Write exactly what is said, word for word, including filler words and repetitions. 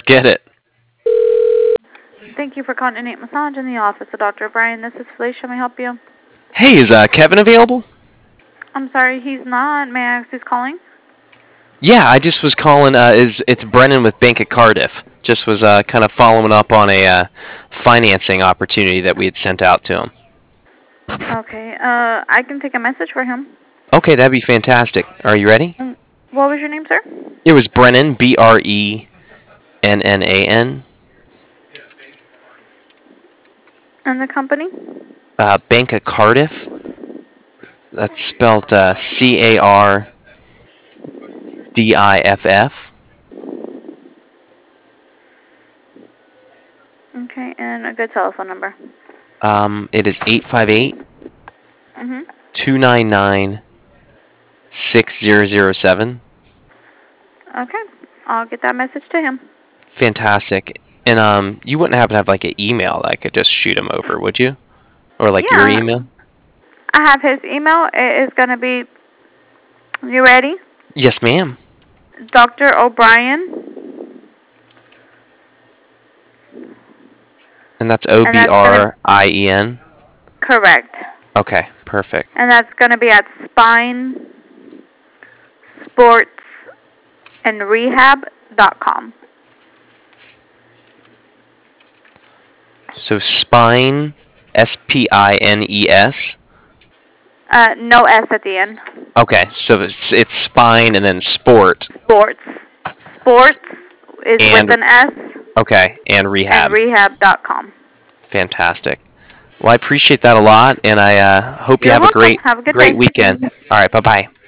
get it. Thank you for calling Innate Massage in the office of Doctor O'Brien. This is Felicia. May I help you? Hey, is uh, Kevin available? I'm sorry, he's not. May I ask who's calling? Yeah, I just was calling. Uh, is it's Brennan with Bank of Cardiff. Just was uh, kind of following up on a uh, financing opportunity that we had sent out to him. Okay, uh, I can take a message for him. Okay, that'd be fantastic. Are you ready? Um, what was your name, sir? It was Brennan, B R E N N A N. And the company? Uh, Bank of Cardiff. That's spelled uh, C A R D I F F. Okay, and a good telephone number. Um, it is eight five eight, Mm-hmm. two nine nine, six zero zero seven. Okay, I'll get that message to him. Fantastic. And um, you wouldn't happen to have like an email that I could just shoot him over, would you? Or like Yeah, your email? I have his email. It is going to be, you ready? Yes, ma'am. Doctor O'Brien. And that's O B R I E N? Correct. Okay, perfect. And that's going to be at spine sports and rehab dot com. So spine, S P I N E S? Uh, no S at the end. Okay, so it's, it's spine and then sport. Sports. Sports is And, with an S. Okay, and rehab. And rehab dot com. Fantastic. Well, I appreciate that a lot, and I uh, hope You're you have welcome. a great, Have a good great day. weekend. All right, bye-bye.